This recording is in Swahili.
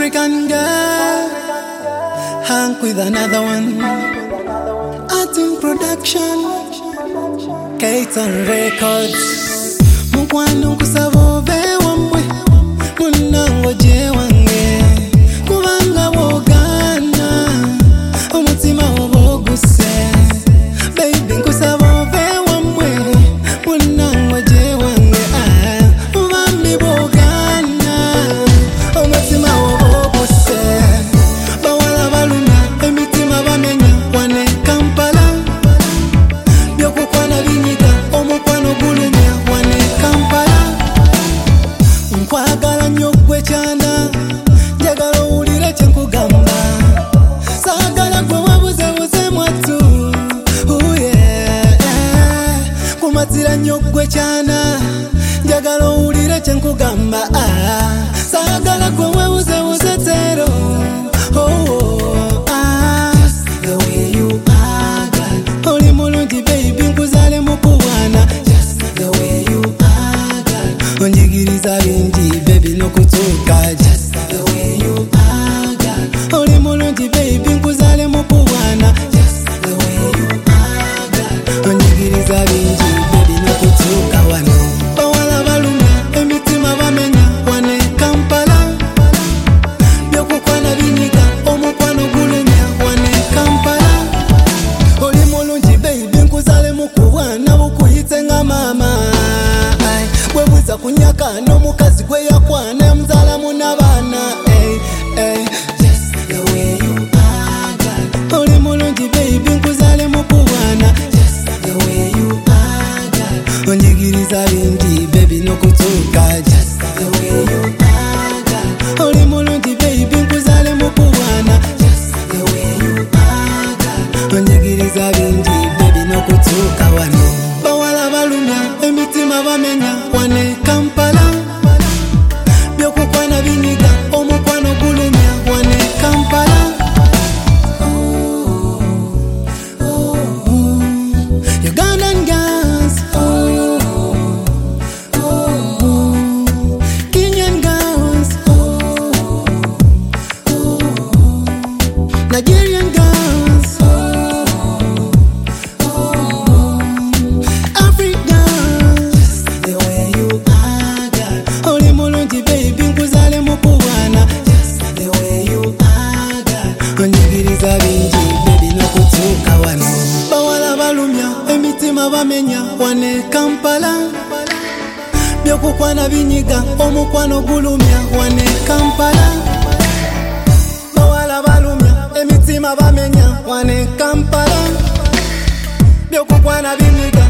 African girl, Hank with another one. Arting production, Kaiton Records. Mukwano kusabove wamwe, munango je wange. Kubanga wogana, umutima woboguse. Baby nkusabove wamwe, munango je wange. Mubambi bogana, umutima woboguse. Bawala baluna, emitima bamenya, wane Kampala. Byokukwana binyiga, omukwano gulumya, wane Kampala. Nkwagala nnyo gwe kyana, njagala owulire kye nkugamba. Saagala gwe wabuzebuze mwattu, kumatira nnyo gwe kyana, njagala owulire kye nkugamba. Saagala gwe wabuzebuze tero, the way you are, girl. Oli mulungi baby nkuzale mukuwana. Just the way you are, girl. Onjigiriza bingi baby nokutuuka. Just the way you are, girl. Oli mulungi baby nkuzale mukuwana. Just the way you are, girl. Onjigiriza bingi baby nokutuuka wano. Bawala balumya, emitima bamenya, wane Kampala. Byokukwana binyiga, omukwano gulumya, wane Kampala. Oli mulungi baby nkuzale mukuwana, bukuyite nga mama. Bwebuza kunyaka n'omukazi gwe yakwana, muzala munabaana. Just the way you are, girl. Oli mulungi baby nkuzale mukuwana. Just the way you are, girl. Onjigiriza bingi baby nokutuuka. Just the way you are, girl. Oli mulungi baby nkuzale mukuwana. Just the way you are, girl. Onjigiriza bingi baby nokutuuka wano. Bawala balumya, emitima bamenya, wane Kampala. Byokukwana binyiga, omukwano gulumya, wane Kampala. Ugandan girls, Kenyan girls, Nigerian girls, Africans. The way you are, girl. Oli mulungi baby nkuzale mukuwana. Just the way you are, girl. Onjigiriza bingi baby nokutuuka wano. Bawala balumya, emitima bamenya, wane Kampala. Byokukwana binyiga, omukwano gulumya, wane Kampala. Bawala balumya, emitima bamenya, wane Kampala. Byokukwana binyiga,